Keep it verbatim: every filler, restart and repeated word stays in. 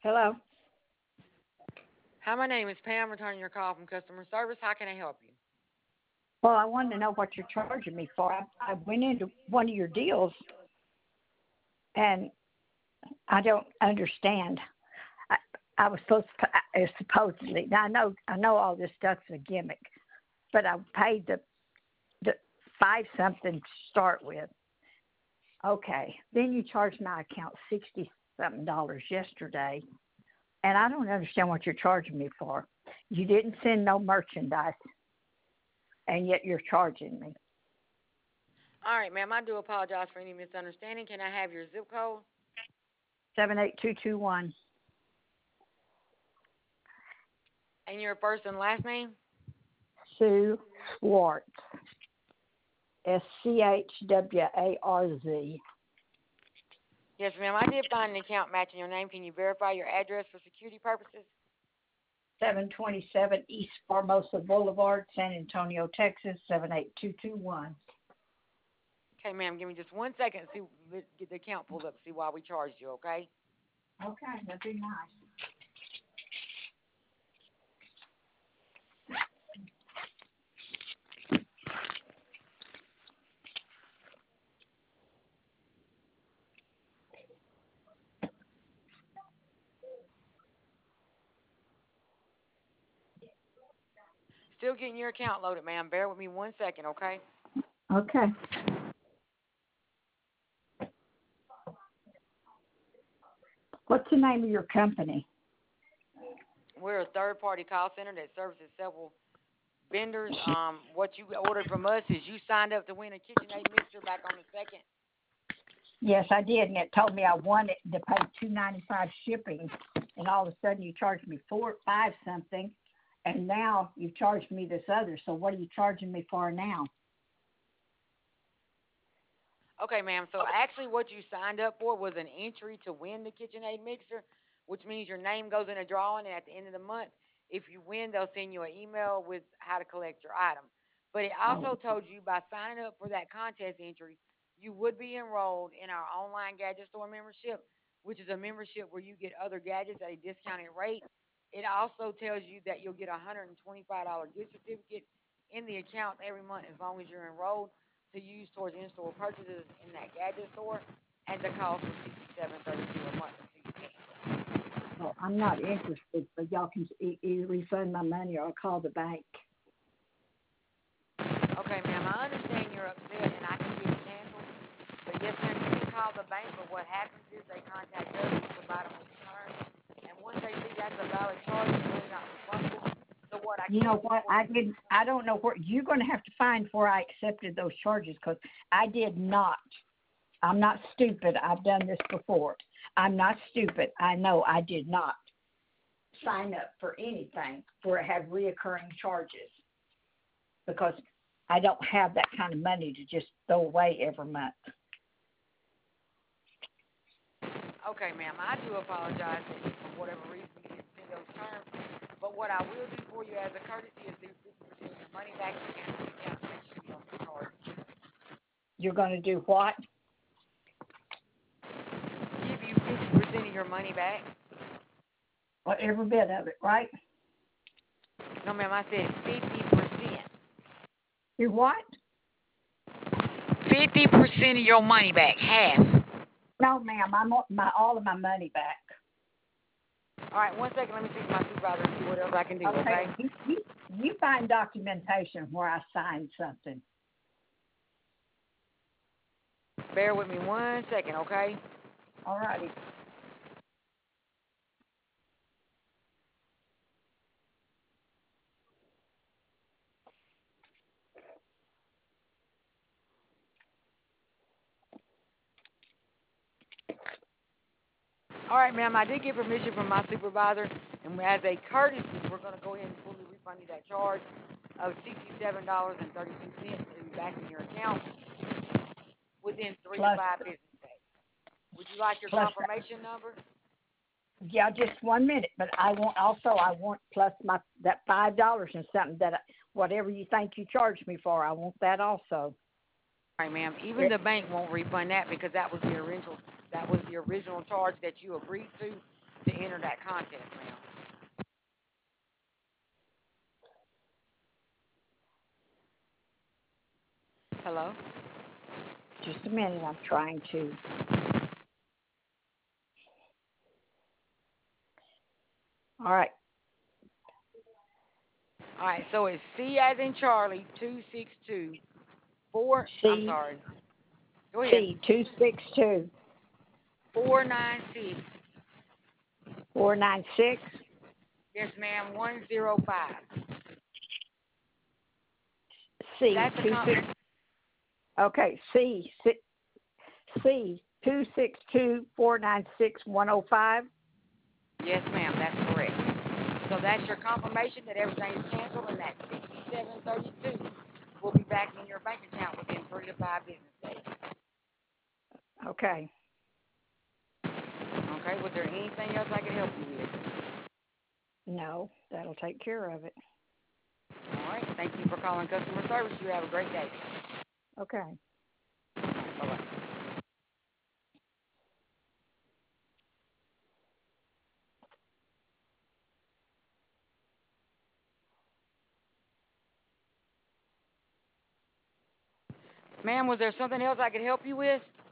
Hello. Hi, my name is Pam, returning your call from customer service. How can I help you? Well, I wanted to know what you're charging me for. I, I went into one of your deals, and I don't understand. I, I was supposed to, uh, supposedly. Now I know I know all this stuff's a gimmick, but I paid the the five something to start with. Okay, then you charged my account sixty something dollars yesterday, and I don't understand what you're charging me for. You didn't send no merchandise, and yet you're charging me. All right, ma'am, I do apologize for any misunderstanding. Can I have your zip code Seven eight two two one. and your first and last name? Sue Schwartz. S C H W A R Z. Yes, ma'am, I did find an account matching your name. Can you verify your address for security purposes? seven twenty-seven East Formosa Boulevard, San Antonio, Texas, seven eight two two one. Okay, ma'am, give me just one second to see, get the account pulled up, see why we charged you, okay? Okay, that'd be nice. Still getting your account loaded, ma'am. Bear with me one second, okay? Okay. What's the name of your company? We're a third-party call center that services several vendors. Um, what you ordered from us is you signed up to win a KitchenAid mixer back on the second. Yes, I did, and it told me I wanted to pay two ninety five shipping, and all of a sudden you charged me four five something, and now you've charged me this other. So what are you charging me for now? Okay, ma'am. So actually, what you signed up for was an entry to win the KitchenAid mixer, which means your name goes in a drawing, and at the end of the month, if you win, they'll send you an email with how to collect your item. But it Oh, also told you by signing up for that contest entry, you would be enrolled in our online gadget store membership, which is a membership where you get other gadgets at a discounted rate. It also tells you that you'll get a one hundred twenty-five dollars gift certificate in the account every month as long as you're enrolled to use towards in-store purchases in that gadget store, and the cost was sixty-seven thirty-two a month until you cancel. well, I'm not interested, but y'all can e- either refund my money or I'll call the bank. Okay, ma'am, I understand you're upset and I can get it canceled, but yes, ma'am, you can call the bank, but what happens is they contact us, we provide them with the terms, and once they see that's a valid charge, it's really not refundable. So what I You can know do what? for I you, didn't. I don't know where you're going to have to find where I accepted those charges because I did not. I'm not stupid. I've done this before. I'm not stupid. I know I did not sign up for anything where I have reoccurring charges because I don't have that kind of money to just throw away every month. okay, ma'am, I do apologize that for whatever reason you didn't see those terms, but what I will do for you as a courtesy is do fifty percent of your money back to cancel the account to make sure you don't get charged. You're going to do what? Give you fifty percent of your money back. Well, every bit of it, right? No, ma'am, I said fifty percent. You what? fifty percent of your money back, half. No, ma'am. I want my all of my money back. All right, one second. Let me speak to my supervisor and see what else I can do, Okay. okay? You, you, you find documentation where I signed something. Bear with me one second, okay? All righty. All right, ma'am, I did get permission from my supervisor, and as a courtesy, we're going to go ahead and fully refund you that charge of sixty-seven dollars and thirty-two cents to be back in your account within three to Plus, five business days. Would you like your plus, confirmation number? yeah, just one minute. But I want also I want plus my that five dollars and something that I, whatever you think you charged me for, I want that also. All right, ma'am. Even It, the bank won't refund that because that was the original that was the original charge that you agreed to. to enter that contest, ma'am. Hello? Just a minute. I'm trying to. All right. All right, so it's C as in Charlie, two six two, four, I'm C sorry. Go ahead. C two six two four nine six. four nine six. Yes, ma'am, one zero five. C That's the two com- six. Okay. C C C two six two four nine six one zero five. Yes, ma'am, that's correct. So that's your confirmation that everything is canceled and that sixty-seven thirty-two will be back in your bank account within three to five business days. Okay. Okay, was there anything else I could help you with? No, that'll take care of it. All right, thank you for calling customer service. You have a great day. Okay. Bye-bye. Ma'am, was there something else I could help you with?